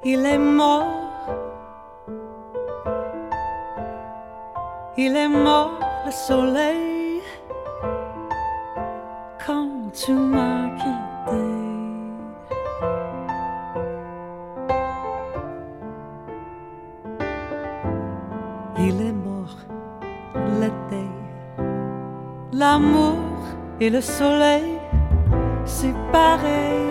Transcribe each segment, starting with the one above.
Il est mort. Il est mort le soleil quand tu m'as quitté. Il est mort l'été, l'amour et le soleil, c'est pareil.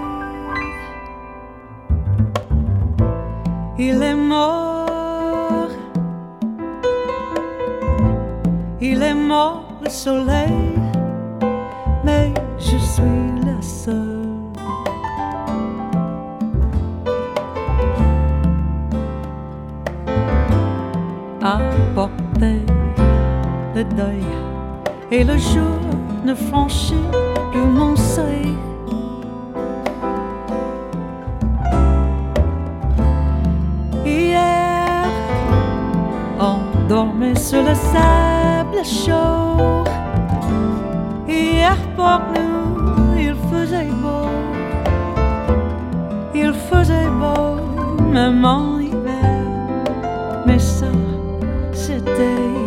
Il est mort. Il est mort le soleil, mais je suis la seule à porter le deuil. Et le jour ne franchit plus mon seuil. Hier, on dormait sur le sable chaud. Hier pour nous, il faisait beau. Il faisait beau, même en hiver. Mais ça, c'était